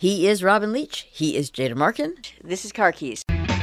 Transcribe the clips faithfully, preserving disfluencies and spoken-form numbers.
He is Robin Leach. He is Jada Markin. This is Car Keys.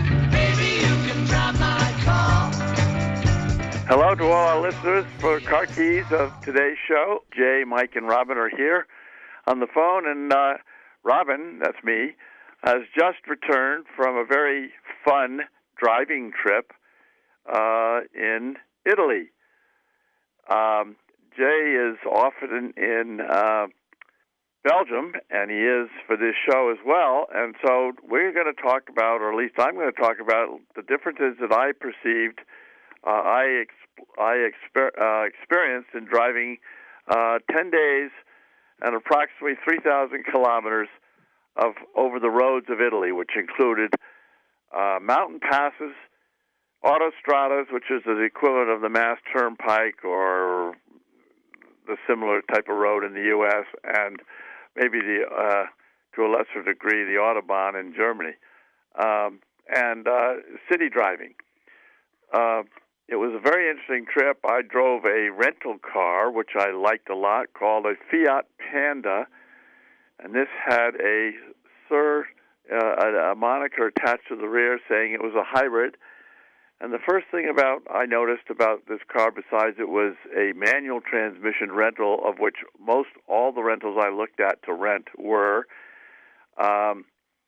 Hello to all our listeners for Car Keys of today's show. Jay, Mike, and Robin are here on the phone, and uh, Robin, that's me, has just returned from a very fun driving trip uh, in Italy. Um, Jay is often in uh, Belgium, and he is for this show as well, and so we're going to talk about, or at least I'm going to talk about, the differences that I perceived, uh, I, ex- I exper- uh, experienced in driving uh, ten days and approximately three thousand kilometers of over the roads of Italy, which included uh, mountain passes, autostradas, which is the equivalent of the Mass Turnpike or the similar type of road in the U S, and maybe the uh, to a lesser degree the Autobahn in Germany, um, and uh, city driving. Uh, it was a very interesting trip. I drove a rental car, which I liked a lot, called a Fiat Panda, and this had a Sir, uh, a moniker attached to the rear saying it was a hybrid. And the first thing about I noticed about this car, besides it was a manual transmission rental, of which most all the rentals I looked at to rent were, um,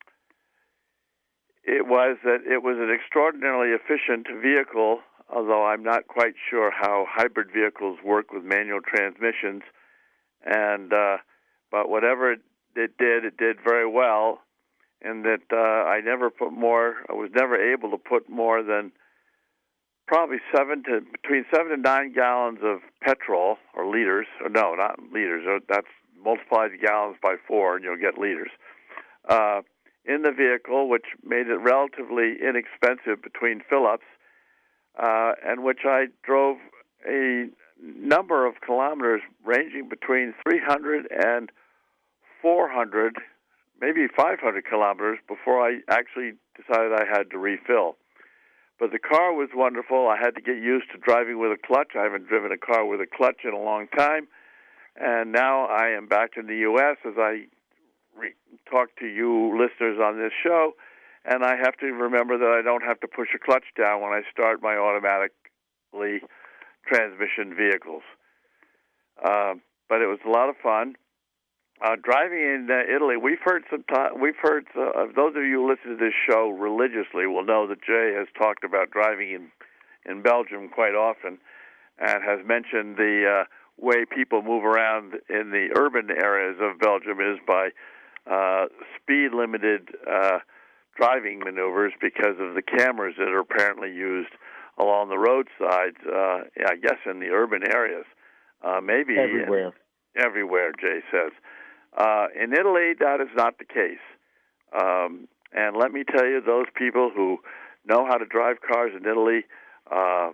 it was that it was an extraordinarily efficient vehicle, although I'm not quite sure how hybrid vehicles work with manual transmissions. And uh, but whatever it, it did, it did very well, and that uh, I never put more. I was never able to put more than probably seven to between seven and nine gallons of petrol or liters. Or no, not liters. That's multiply the gallons by four, and you'll get liters. Uh, in the vehicle, which made it relatively inexpensive between fill-ups, uh, and which I drove a number of kilometers ranging between three hundred and four hundred, maybe five hundred kilometers before I actually decided I had to refill. But the car was wonderful. I had to get used to driving with a clutch. I haven't driven a car with a clutch in a long time. And now I am back in the U S as I re- talk to you listeners on this show, and I have to remember that I don't have to push a clutch down when I start my automatically transmission vehicles. Uh, but it was a lot of fun. Uh, driving in uh, Italy, we've heard some time, we've heard, uh, those of you who listen to this show religiously will know that Jay has talked about driving in, in Belgium quite often and has mentioned the uh, way people move around in the urban areas of Belgium is by uh, speed-limited uh, driving maneuvers because of the cameras that are apparently used along the roadsides, uh, I guess in the urban areas. Uh, maybe everywhere. In, everywhere, Jay says. Uh, in Italy, that is not the case. Um, and let me tell you, those people who know how to drive cars in Italy uh,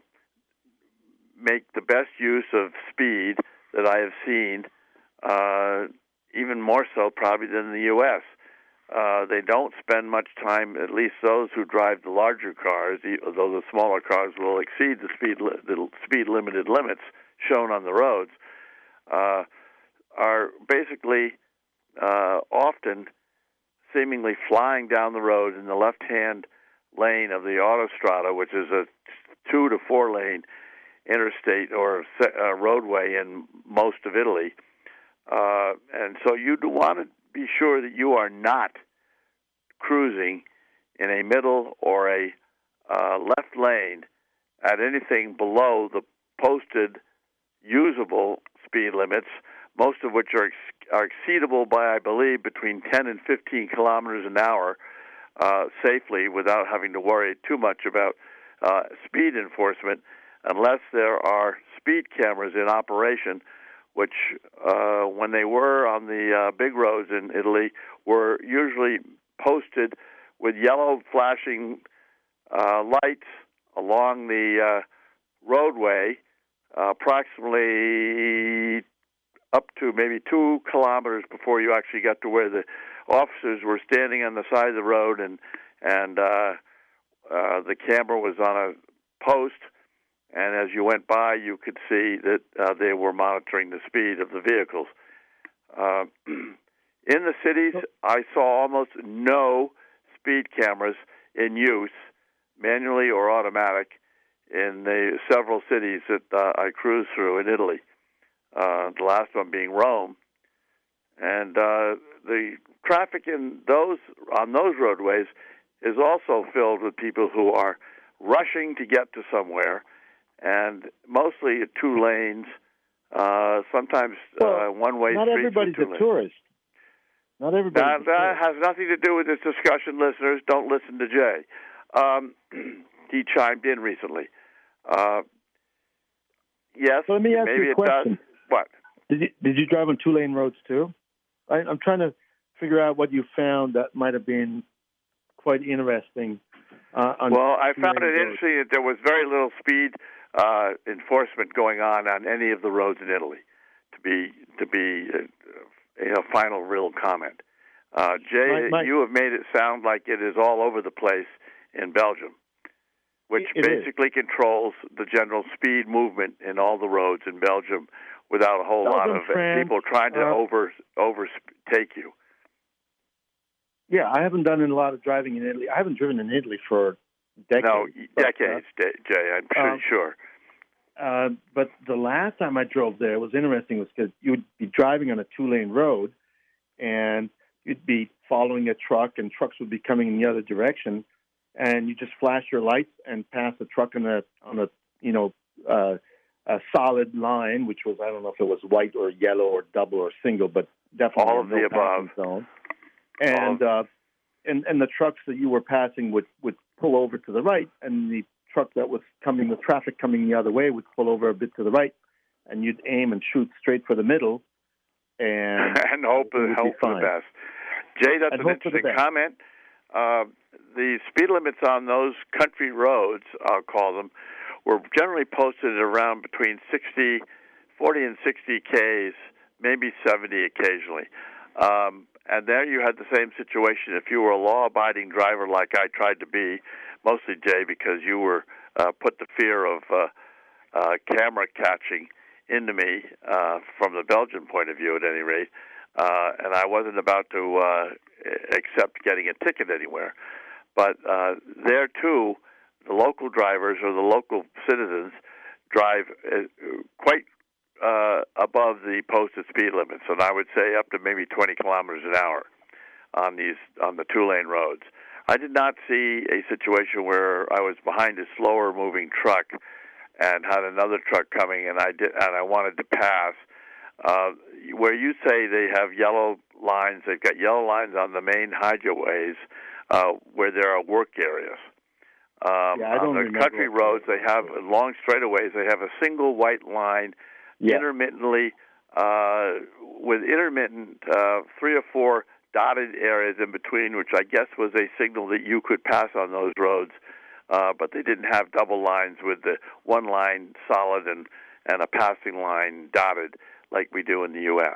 make the best use of speed that I have seen, uh, even more so probably than the U S Uh, they don't spend much time, at least those who drive the larger cars, although the smaller cars will exceed the speed li- the speed-limited limits shown on the roads, uh, are basically Uh, often seemingly flying down the road in the left-hand lane of the autostrada, which is a two to four lane interstate or uh, roadway in most of Italy. Uh, and so you do want to be sure that you are not cruising in a middle or a uh, left lane at anything below the posted usable speed limits, most of which are ex- are exceedable by, I believe, between ten and fifteen kilometers an hour uh, safely without having to worry too much about uh, speed enforcement, unless there are speed cameras in operation, which, uh, when they were on the uh, big roads in Italy, were usually posted with yellow flashing uh, lights along the uh, roadway, uh, approximately up to maybe two kilometers before you actually got to where the officers were standing on the side of the road, and and uh, uh, the camera was on a post, and as you went by, you could see that uh, they were monitoring the speed of the vehicles. Uh, In the cities, I saw almost no speed cameras in use, manually or automatic, in the several cities that uh, I cruised through in Italy. Uh, the last one being Rome, and uh, the traffic in those on those roadways is also filled with people who are rushing to get to somewhere, and mostly two lanes. Uh, sometimes well, uh, one-way not streets. Everybody's with two a lanes. tourist. Not everybody. Now, that has nothing to do with this discussion, listeners. Don't listen to Jay. Um, he chimed in recently. Uh, yes, so let me ask maybe you a it question. does. What? Did you, did you drive on two-lane roads too? I, I'm trying to figure out what you found that might have been quite interesting. Uh, on well, I found it roads. interesting that there was very little speed uh, enforcement going on on any of the roads in Italy. To be to be uh, a final real comment, uh, Jay, my, my, you have made it sound like it is all over the place in Belgium, which basically is. controls the general speed movement in all the roads in Belgium, without a whole Belgium, lot of France, people trying to uh, over overtake you. Yeah, I haven't done a lot of driving in Italy. I haven't driven in Italy for decades. No, but, decades, uh, Jay. I'm pretty um, sure. Uh, but the last time I drove there was interesting, was because you would be driving on a two-lane road, and you'd be following a truck, and trucks would be coming in the other direction, and you just flash your lights and pass a truck on a on a you know uh, a solid line, which was, I don't know if it was white or yellow or double or single, but definitely all of no the above. Zone. And uh, and and the trucks that you were passing would, would pull over to the right, and the truck that was coming, the traffic coming the other way, would pull over a bit to the right, and you'd aim and shoot straight for the middle, and and hope hope for the best. Jay, that's and an interesting comment. Uh, the speed limits on those country roads, I'll call them, were generally posted around between sixty, forty and sixty Ks, maybe seventy occasionally. Um, and there you had the same situation. If you were a law-abiding driver like I tried to be, mostly, Jay, because you were uh, put the fear of uh, uh, camera catching into me uh, from the Belgian point of view, at any rate, uh, and I wasn't about to uh, accept getting a ticket anywhere. But uh, there, too, the local drivers or the local citizens drive uh, quite uh, above the posted speed limits, and I would say up to maybe twenty kilometers an hour on these on the two-lane roads. I did not see a situation where I was behind a slower-moving truck and had another truck coming, and I did, and I wanted to pass. Uh, where you say they have yellow lines, they've got yellow lines on the main highways uh, where there are work areas. Um, yeah, I don't on the country roads, they have long straightaways. They have a single white line, yeah. intermittently uh, with intermittent uh, three or four dotted areas in between, which I guess was a signal that you could pass on those roads. Uh, but they didn't have double lines with the one line solid and, and a passing line dotted like we do in the U S.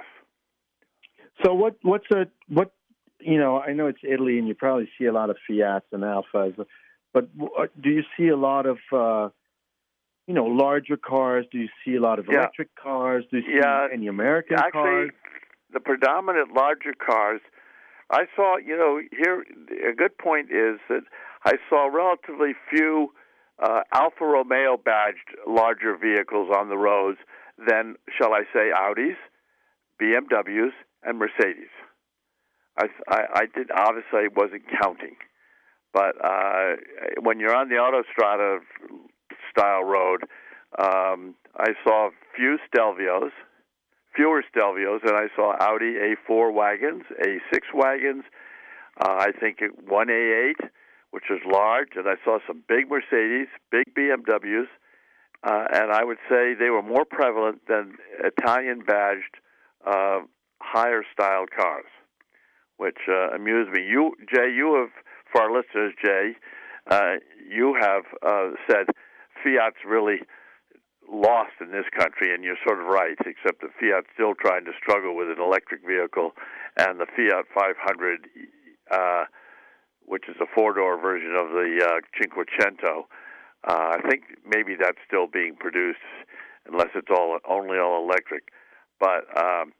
So what? What's a what? You know, I know it's Italy, and you probably see a lot of Fiats and Alfas, but do you see a lot of uh, you know larger cars? Do you see a lot of electric yeah. cars? Do you see yeah. any American Actually, cars? The predominant larger cars. I saw, you know, here a good point is that I saw relatively few uh, Alfa Romeo badged larger vehicles on the roads than, shall I say, Audis, B M Ws, and Mercedes. I, I, I did obviously wasn't counting, but uh, when you're on the Autostrada style road, um, I saw few Stelvios. Fewer Stelvios, and I saw Audi A four wagons, A six wagons, uh, I think one A eight, which is large, and I saw some big Mercedes, big B M Ws, uh, and I would say they were more prevalent than Italian-badged uh, higher-style cars, which uh, amused me. You, Jay, you have, for our listeners, Jay, uh, you have uh, said Fiat's really lost in this country, and you're sort of right, except that Fiat's still trying to struggle with an electric vehicle, and the Fiat five hundred, uh, which is a four-door version of the uh, Cinquecento, uh, I think maybe that's still being produced, unless it's all only all electric. But um,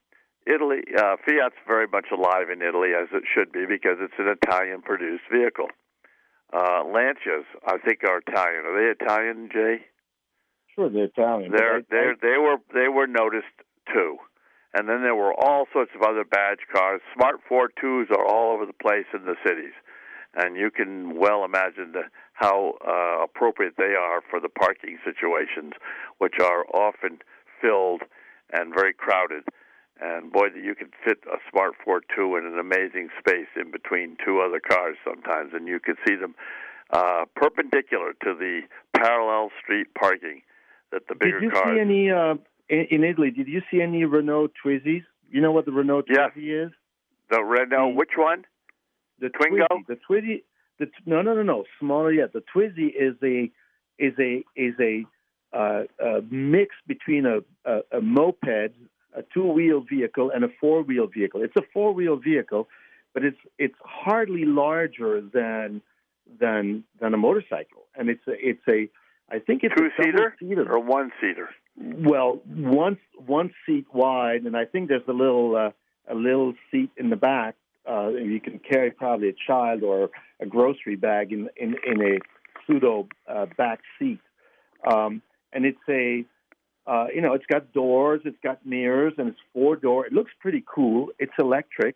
Italy, uh, Fiat's very much alive in Italy, as it should be, because it's an Italian-produced vehicle. Uh, Lancias, I think, are Italian. Are they Italian, Jay? Sure, they're Italian. They're, they're, they were they were noticed too, and then there were all sorts of other badge cars. Smart four twos are all over the place in the cities, and you can well imagine the, how uh, appropriate they are for the parking situations, which are often filled and very crowded. And boy, that you can fit a Smart four two in an amazing space in between two other cars sometimes, and you can see them uh, perpendicular to the parallel street parking that the bigger cars. Did you cars. see any uh, in, in Italy? Did you see any Renault Twizzys? You know what the Renault yes. Twizy is? The Renault, the, which one? The Twingo. Twizy. The Twizy. The no, no, no, no. Smaller yet. The Twizy is a is a is a, uh, a mix between a, a, a moped, a two-wheel vehicle, and a four-wheel vehicle. It's a four-wheel vehicle, but it's it's hardly larger than than than a motorcycle, and it's a, it's a I think it's two-seater a seater or one-seater. Well, one one seat wide, and I think there's a little uh, a little seat in the back. Uh, you can carry probably a child or a grocery bag in in, in a pseudo uh, back seat, um, and it's a uh, you know it's got doors, it's got mirrors, and it's four door. It looks pretty cool. It's electric,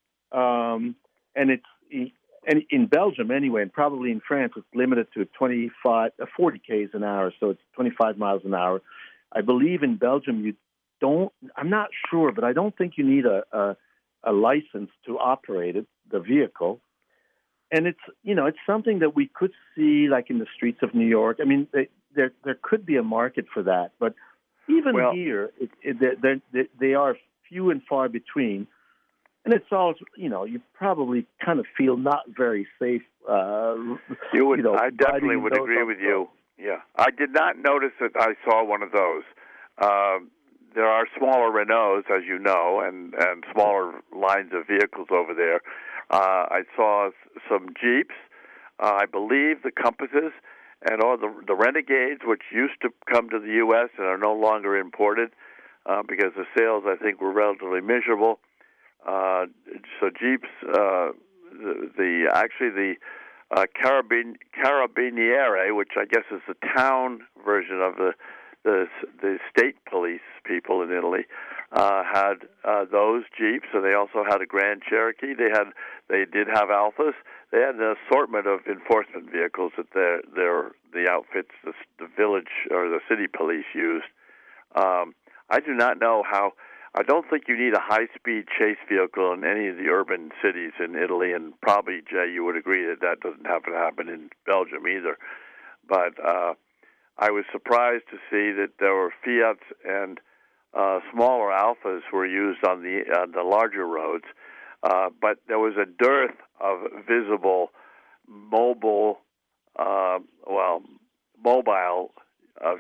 um, and it's and in Belgium anyway, and probably in France, it's limited to twenty-five, uh, forty k's an hour, so it's twenty-five miles an hour. I believe in Belgium you don't. I'm not sure, but I don't think you need a, a, a license to operate it, the vehicle. And it's you know it's something that we could see like in the streets of New York. I mean, they, there there could be a market for that, but even well, here, it, it, they're, they're, they are few and far between. And it's all, you know, you probably kind of feel not very safe. Uh, you would, you know, I definitely would agree with you. Yeah. I did not notice that I saw one of those. Uh, there are smaller Renaults, as you know, and, and smaller lines of vehicles over there. Uh, I saw some Jeeps, uh, I believe the Compasses, and all the, the Renegades, which used to come to the U S and are no longer imported uh, because the sales, I think, were relatively miserable. Uh, so Jeeps, uh, the, the actually the uh, Carabin, Carabinieri, which I guess is the town version of the the, the state police people in Italy, uh, had uh, those Jeeps, and they also had a Grand Cherokee. They had they did have Alphas. They had an assortment of enforcement vehicles that their their the outfits the, the village or the city police used. Um, I do not know how. I don't think you need a high-speed chase vehicle in any of the urban cities in Italy, and probably, Jay, you would agree that that doesn't have to happen in Belgium either. But uh, I was surprised to see that there were Fiats and uh, smaller Alphas were used on the on the larger roads, uh, but there was a dearth of visible mobile, uh, well, mobile uh,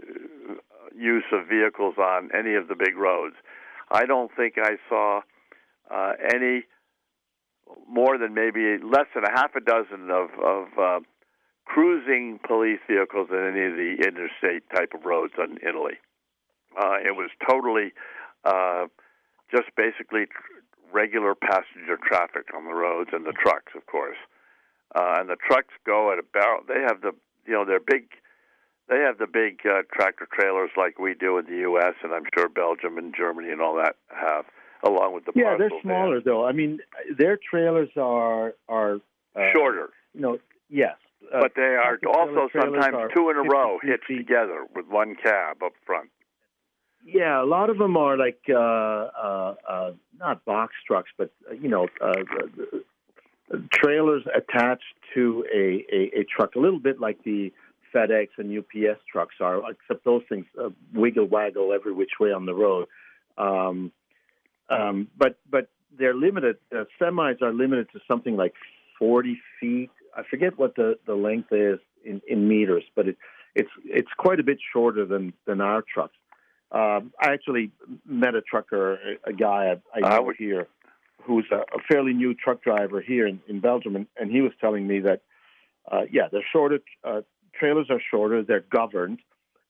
use of vehicles on any of the big roads. I don't think I saw uh, any more than maybe less than a half a dozen of, of uh, cruising police vehicles in any of the interstate type of roads in Italy. Uh, it was totally uh, just basically tr- regular passenger traffic on the roads and the trucks, of course. Uh, and the trucks go at a barrel. They have the, you know, they're big. They have the big uh, tractor trailers like we do in the U S, and I'm sure Belgium and Germany and all that have, along with the yeah, they're parcel smaller vans. though. I mean, their trailers are are uh, shorter. You know, yes, uh, but they are also sometimes two in a row hitched feet. together with one cab up front. Yeah, a lot of them are like uh, uh, uh, not box trucks, but uh, you know, uh, uh, trailers attached to a, a, a truck, a little bit like the FedEx and U P S trucks are, except those things uh, wiggle waggle every which way on the road. Um, um, but but they're limited. Uh, semis are limited to something like forty feet. I forget what the, the length is in, in meters, but it, it's it's quite a bit shorter than, than our trucks. Um, I actually met a trucker, a, a guy I, I know would... here, who's a, a fairly new truck driver here in, in Belgium, and, and he was telling me that, uh, yeah, they're shorter. Uh, trailers are shorter. They're governed.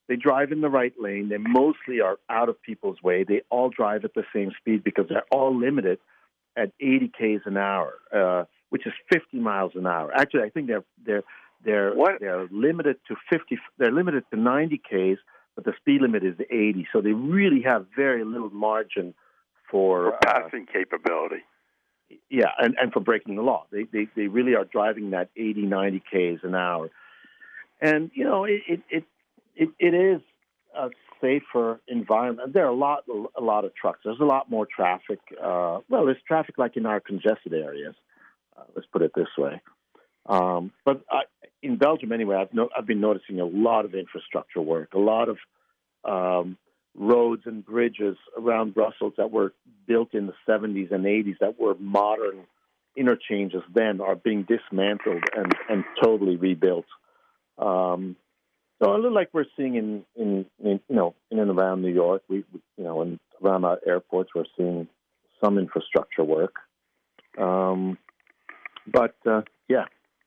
They drive in the right lane. They mostly are out of people's way. They all drive at the same speed because they're all limited at eighty kays an hour, uh, which is fifty miles an hour. Actually, I think they're they're they're what? they're limited to fifty. They're limited to ninety kays, but the speed limit is eighty. So they really have very little margin for, for passing uh, capability. Yeah, and, and for breaking the law. They, they they really are driving that eighty, ninety kays an hour. And, you know, it it, it, it, it is a safer environment. There are a lot a lot of trucks. There's a lot more traffic. Uh, well, there's traffic like in our congested areas. Uh, let's put it this way. Um, but I, in Belgium, anyway, I've, no, I've been noticing a lot of infrastructure work, a lot of um, roads and bridges around Brussels that were built in the seventies and eighties that were modern interchanges then are being dismantled and, and totally rebuilt. Um, so a little like we're seeing in, in, in, you know, in and around New York, we, you know, and around our airports, we're seeing some infrastructure work. Um, but, uh, yeah.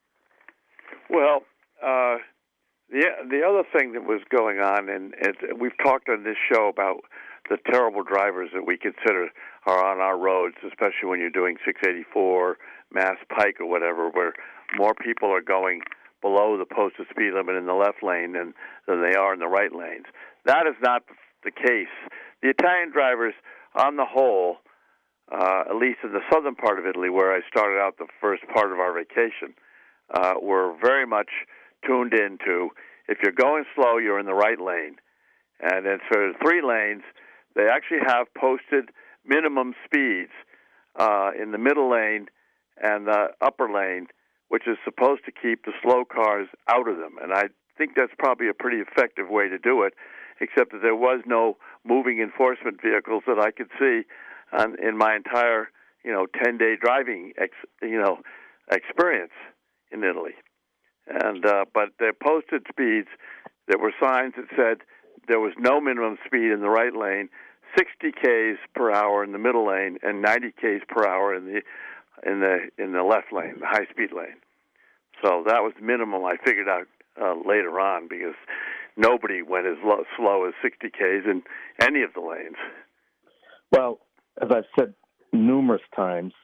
Well, uh, the the other thing that was going on, and it, we've talked on this show about the terrible drivers that we consider are on our roads, especially when you're doing six eighty-four, Mass Pike or whatever, where more people are going below the posted speed limit in the left lane than, than they are in the right lanes. That is not the case. The Italian drivers, on the whole, uh, at least in the southern part of Italy, where I started out the first part of our vacation, uh, were very much tuned into, if you're going slow, you're in the right lane. And then for the three lanes, they actually have posted minimum speeds uh, in the middle lane and the upper lane, which is supposed to keep the slow cars out of them. And I think that's probably a pretty effective way to do it, except that there was no moving enforcement vehicles that I could see on, in my entire, you know, ten-day driving, ex, you know, experience in Italy. And uh, but they posted speeds. There were signs that said there was no minimum speed in the right lane, sixty kays per hour in the middle lane, and ninety kays per hour in the in the in the left lane, the high speed lane. So that was the minimum. I figured out uh, later on because nobody went as low, slow as sixty kays in any of the lanes. Well, as I've said numerous times,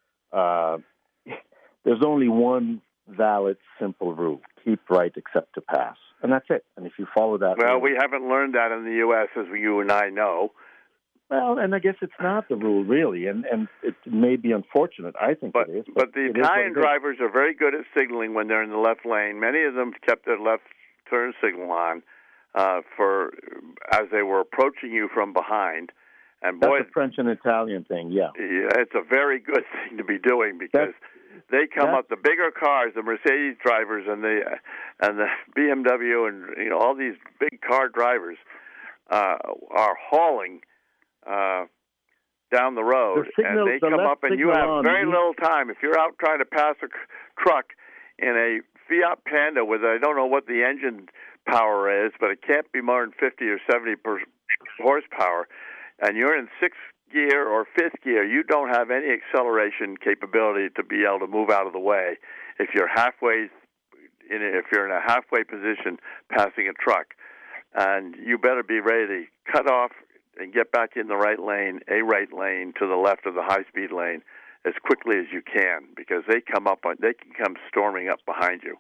uh, there's only one valid, simple rule: keep right except to pass, and that's it. And if you follow that, well, rule, we haven't learned that in the U S as you and I know. Well, and I guess it's not the rule really, and and it may be unfortunate. I think but, it is. But, but the Italian drivers are very good at signaling when they're in the left lane. Many of them kept their left turn signal on uh, for as they were approaching you from behind. And boy, that's a French and Italian thing. Yeah, it's a very good thing to be doing because. That's, They come up, the bigger cars, the Mercedes drivers and the and the B M W and you know all these big car drivers uh, are hauling uh, down the road, the signal, and they the come up, and you have on, very you... little time. If you're out trying to pass a truck in a Fiat Panda with I don't know what the engine power is, but it can't be more than fifty or seventy per horsepower, and you're in sixth gear or fifth gear, you don't have any acceleration capability to be able to move out of the way if you're halfway in a, if you're in a halfway position passing a truck, and you better be ready to cut off and get back in the right lane, a right lane to the left of the high speed lane as quickly as you can, because they come up on they can come storming up behind you.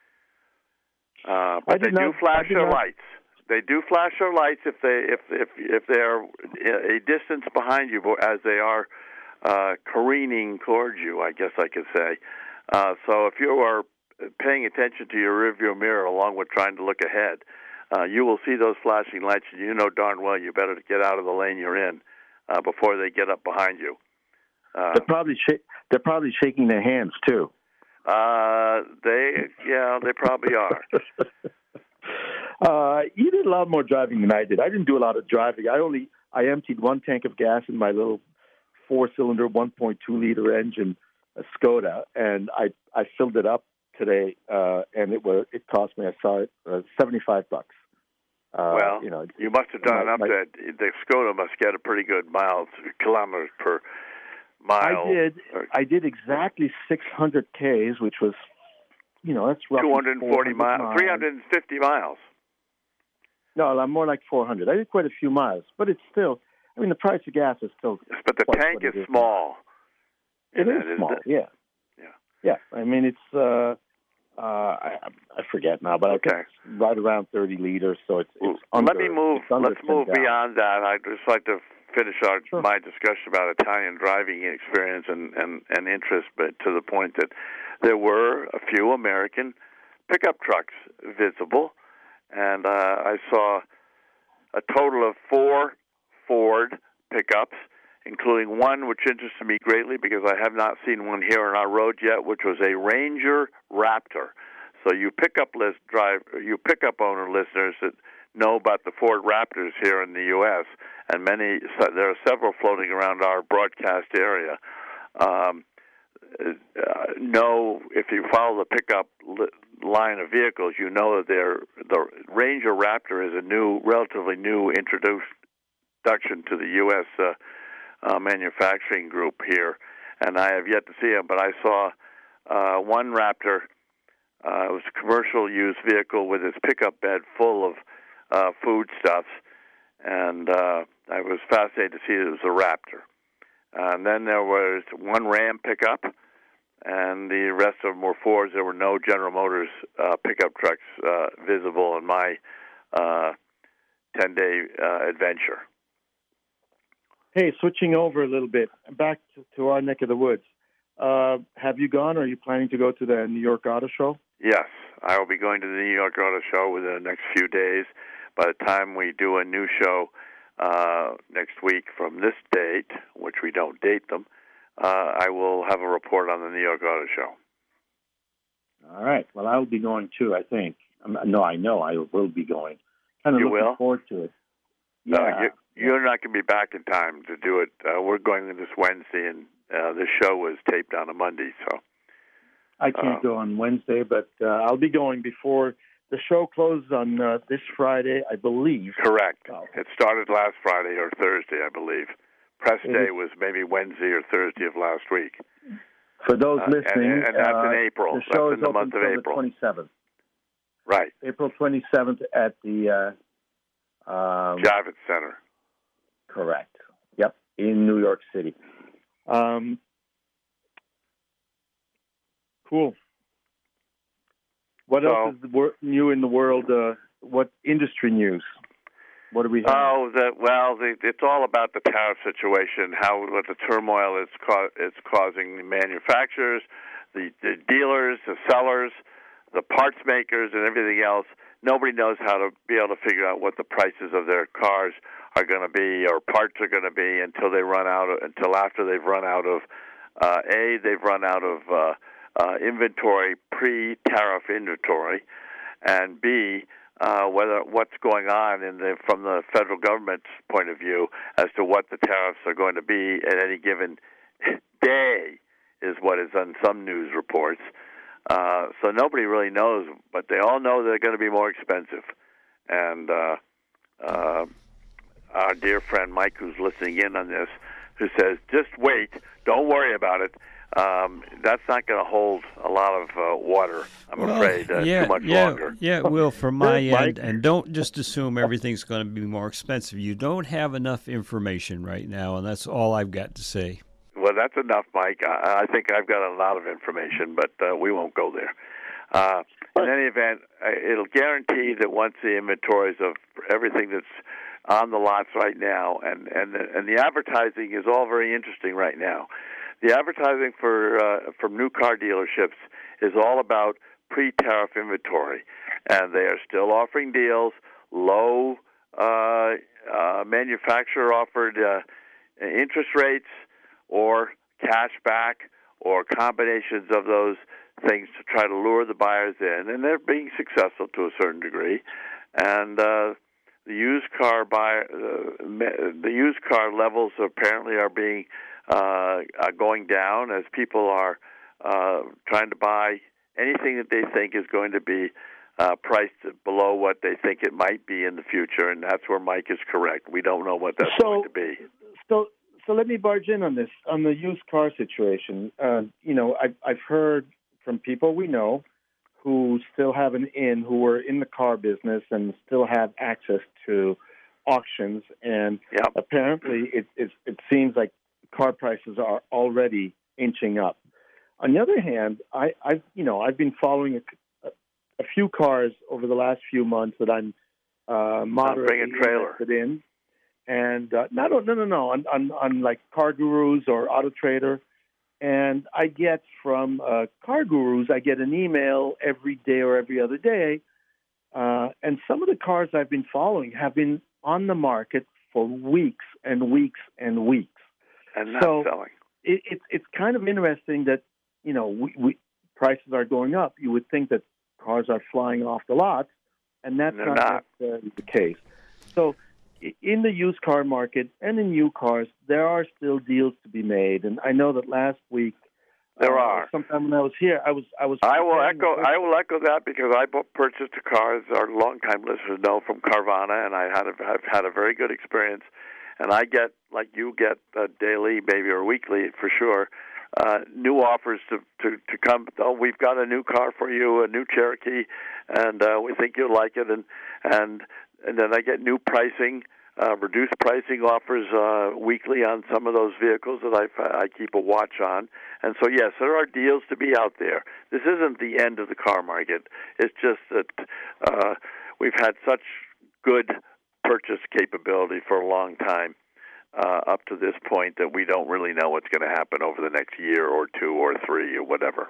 Uh, but they not, do flash their not. lights. They do flash their lights if they if if if they're a distance behind you as they are uh, careening towards you. I guess I could say. Uh, so if you are paying attention to your rearview mirror along with trying to look ahead, uh, you will see those flashing lights, and you know darn well you better get out of the lane you're in uh, before they get up behind you. Uh, they're probably sh- they're probably shaking their hands too. Uh, they yeah they probably are. Uh, you did a lot more driving than I did. I didn't do a lot of driving. I only I emptied one tank of gas in my little four-cylinder, one point two liter engine, a Skoda, and I, I filled it up today, uh, and it was it cost me I saw it uh, seventy-five bucks. Uh, well, you know, you must have done my, enough my, that the Skoda must get a pretty good miles kilometers per mile. I did. I did exactly six hundred kays, which was, you know, that's roughly two hundred forty miles, three hundred fifty miles. No, I'm more like four hundred. I did quite a few miles, but it's still, I mean, the price of gas is still. But the tank is, is small. It is small, it? yeah. Yeah. Yeah, I mean, it's, uh, uh, I, I forget now, but okay. I think it's right around thirty liters, so it's, it's well, under. Let me move, let's move beyond that. I'd just like to finish our sure. my discussion about Italian driving experience and, and, and interest, but to the point that there were a few American pickup trucks visible, and uh, I saw a total of four Ford pickups, including one which interested me greatly because I have not seen one here on our road yet, which was a Ranger Raptor. So you pickup list drive, you pickup owner listeners that know about the Ford Raptors here in the U S, and many there are several floating around our broadcast area. Um, uh, know if you follow the pickup li- line of vehicles, you know that they're, the Ranger Raptor is a new, relatively new introduction to the U S Uh, uh, manufacturing group here, and I have yet to see them. But I saw uh, one Raptor. Uh, it was a commercial use vehicle with its pickup bed full of uh, foodstuffs, and uh, I was fascinated to see it was a Raptor. Uh, and then there was one Ram pickup, and the rest of them were Fords. There were no General Motors uh, pickup trucks uh, visible in my uh, ten-day uh, adventure. Hey, switching over a little bit, back to, to our neck of the woods. Uh, have you gone, or are you planning to go to the New York Auto Show? Yes, I will be going to the New York Auto Show within the next few days. By the time we do a new show uh, next week from this date, which we don't date them, uh, I will have a report on the New York Auto Show. All right. Well, I will be going too, I think. Um, no, I know I will be going. Kind of you looking will? forward to it. Yeah. Uh, you, you're not going to be back in time to do it. Uh, we're going this Wednesday, and uh, the show was taped on a Monday, so. I can't uh, go on Wednesday, but uh, I'll be going before the show closes on uh, this Friday, I believe. Correct. Oh. It started last Friday or Thursday, I believe. Press it day is, was maybe Wednesday or Thursday of last week. For those uh, listening, and, and that's uh, in April. The show that's in is the month of April. The twenty-seventh. Right. April twenty-seventh at the uh, um, Javits Center. Correct. Yep, in New York City. Um, cool. What so, else is the wor- new in the world? Uh, what industry news? What do we have? Oh, the, well, the, it's all about the tariff situation, how what the turmoil is ca- it's causing the manufacturers, the, the dealers, the sellers, the parts makers, and everything else. Nobody knows how to be able to figure out what the prices of their cars are going to be or parts are going to be until they run out of, until after they've run out of uh, A, they've run out of uh, uh, inventory, pre-tariff inventory, and B, uh, whether what's going on in the from the federal government's point of view as to what the tariffs are going to be at any given day is what is on some news reports. Uh, so nobody really knows, but they all know they're going to be more expensive. And uh, uh, our dear friend Mike, who's listening in on this, who says, just wait, don't worry about it. Um, that's not going to hold a lot of uh, water, I'm well, afraid, uh, yeah, too much yeah, longer. Yeah, it will from my end. And don't just assume everything's going to be more expensive. You don't have enough information right now, and that's all I've got to say. Well, that's enough, Mike. I, I think I've got a lot of information, but uh, we won't go there. Uh, in any event, it'll guarantee that once the inventories of everything that's on the lots right now, and, and, the, and the advertising is all very interesting right now. The advertising for uh, from new car dealerships is all about pre-tariff inventory, and they are still offering deals, low uh, uh, manufacturer-offered uh, interest rates, or cash back, or combinations of those things to try to lure the buyers in, and they're being successful to a certain degree. And uh, the used car buy, uh, the used car levels apparently are being uh, are going down as people are uh, trying to buy anything that they think is going to be uh, priced below what they think it might be in the future, and that's where Mike is correct. We don't know what that's so, going to be. So. So let me barge in on this, on the used car situation. Uh, you know, I've, I've heard from people we know who still have an in, who are in the car business and still have access to auctions. And yep. apparently it, it, it seems like car prices are already inching up. On the other hand, I, I've, you know, I've been following a, a, a few cars over the last few months that I'm uh, moderately interested in. And uh, not, no, no, no, on, on, on like Car Gurus or Auto Trader. And I get from uh, Car Gurus, I get an email every day or every other day. Uh, and some of the cars I've been following have been on the market for weeks and weeks and weeks. And not so selling. It, it, it's kind of interesting that, you know, we, we, prices are going up. You would think that cars are flying off the lot, and that's They're not, not. necessarily the case. So in the used car market and in new cars, there are still deals to be made. And I know that last week, there uh, are. sometime when I was here, I was I was. I will echo. I will echo that because I bought, purchased a car, as our longtime listeners know, from Carvana, and I had a, I've had a very good experience. And I get, like you get, uh, daily, maybe or weekly for sure, uh, new offers to, to to come. Oh, we've got a new car for you, a new Cherokee, and uh, we think you'll like it. And and and then I get new pricing. Uh, reduced pricing offers uh, weekly on some of those vehicles that I, I keep a watch on. And so, yes, there are deals to be out there. This isn't the end of the car market. It's just that uh, we've had such good purchase capability for a long time uh, up to this point that we don't really know what's going to happen over the next year or two or three or whatever.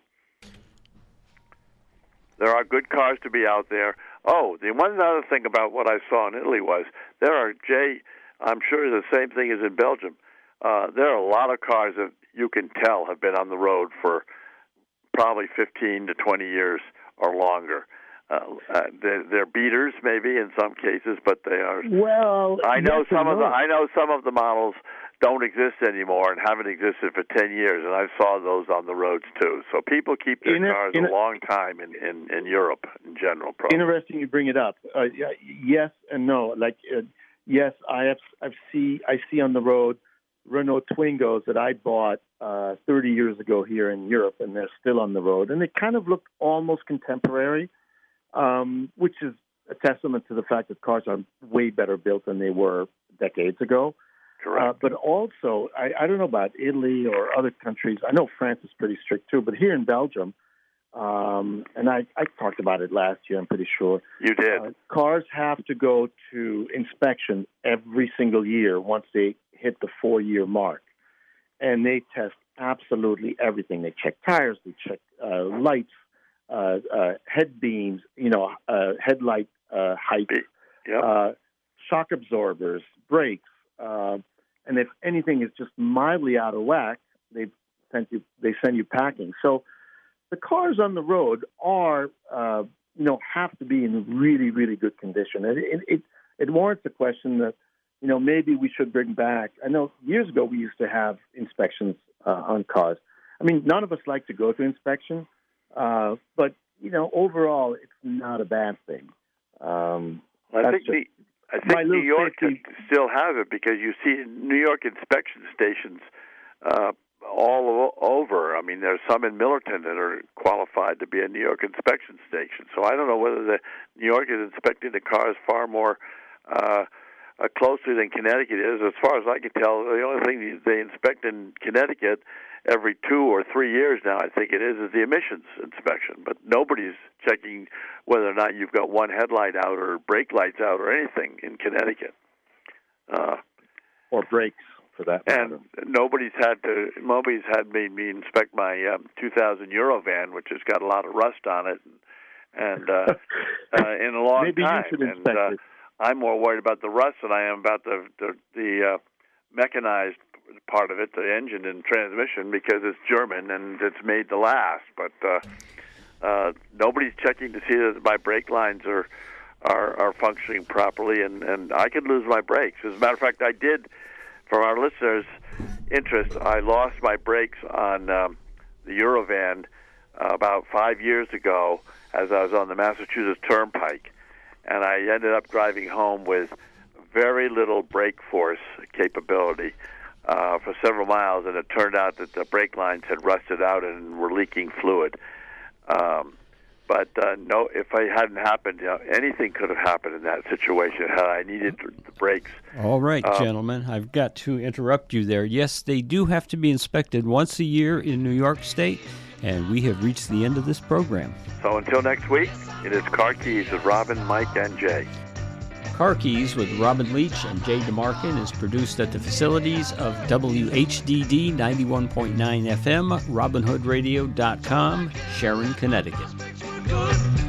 There are good cars to be out there. Oh, the one other thing about what I saw in Italy was there are, Jay, I'm sure the same thing is in Belgium. Uh, there are a lot of cars that you can tell have been on the road for probably fifteen to twenty years or longer. Uh, uh, they're, they're beaters, maybe in some cases, but they are. Well, I know yes some of no. the. I know some of the models don't exist anymore and haven't existed for ten years, and I saw those on the roads too. So people keep their in cars a, in a long time in, in, in Europe in general. Probably. Interesting you bring it up. Uh, yes and no. Like uh, yes, I have. I see. I see on the road Renault Twingos that I bought uh, thirty years ago here in Europe, and they're still on the road, and they kind of look almost contemporary, um, which is a testament to the fact that cars are way better built than they were decades ago. Correct. Uh, but also, I, I don't know about Italy or other countries. I know France is pretty strict too, but here in Belgium, um, and I, I talked about it last year, I'm pretty sure. You did. Uh, cars have to go to inspection every single year once they hit the four-year mark. And they test absolutely everything. They check tires, they check uh, lights, uh, uh, head beams, you know, uh, headlight uh, height, yep. uh, shock absorbers, brakes. Uh, and if anything is just mildly out of whack, they send you they send you packing. So the cars on the road are, uh, you know, have to be in really, really good condition. And it, it, it warrants a question that, you know, maybe we should bring back. I know years ago we used to have inspections uh, on cars. I mean, none of us like to go to inspection, uh, but, you know, overall it's not a bad thing. Um, I think the I think New York safety. still has it because you see New York inspection stations uh, all over. I mean, there's some in Millerton that are qualified to be a New York inspection station. So I don't know whether the New York is inspecting the cars far more uh, uh, closely than Connecticut is. As far as I can tell, the only thing they inspect in Connecticut every two or three years now, I think it is, is the emissions inspection. But nobody's checking whether or not you've got one headlight out or brake lights out or anything in Connecticut. Uh, or brakes, for that matter. And nobody's had to, nobody's had made me inspect my um, two thousand Eurovan, which has got a lot of rust on it, and, and uh, uh, in a long Maybe time. You should inspect and uh, it. I'm more worried about the rust than I am about the the, the uh, mechanized part of it, the engine and transmission, because it's German and it's made to last. But uh, uh, nobody's checking to see that my brake lines are are, are functioning properly, and, and I could lose my brakes. As a matter of fact, I did, for our listeners' interest, I lost my brakes on um, the Eurovan uh, about five years ago as I was on the Massachusetts Turnpike, and I ended up driving home with very little brake force capability uh, for several miles, and it turned out that the brake lines had rusted out and were leaking fluid. Um, But uh, no, if it hadn't happened, you know, anything could have happened in that situation had I needed the brakes. All right, um, gentlemen, I've got to interrupt you there. Yes, they do have to be inspected once a year in New York State, and we have reached the end of this program. So until next week, it is Car Keys with Robin, Mike, and Jay. Car Keys with Robin Leach and Jay DeMarkin is produced at the facilities of W H D D ninety-one point nine F M, robin hood radio dot com, Sharon, Connecticut. Good.